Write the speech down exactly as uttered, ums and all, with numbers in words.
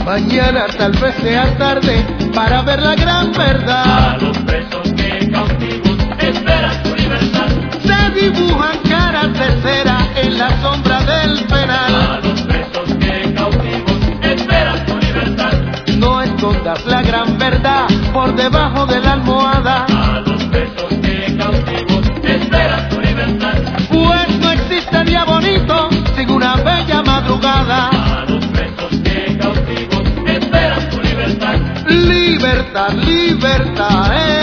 Mañana tal vez sea tarde para ver la gran verdad. A los presos que cautivos esperan su libertad. Se dibujan caras de cera en la sombra del penal. A los presos que cautivos esperan su libertad. No escondas la gran verdad por debajo de la almohada. A los presos que cautivos esperan su libertad. Pues no existe día bonito sin una bella madrugada. A los presos que cautivos esperan su libertad. Libertad, libertad, eh.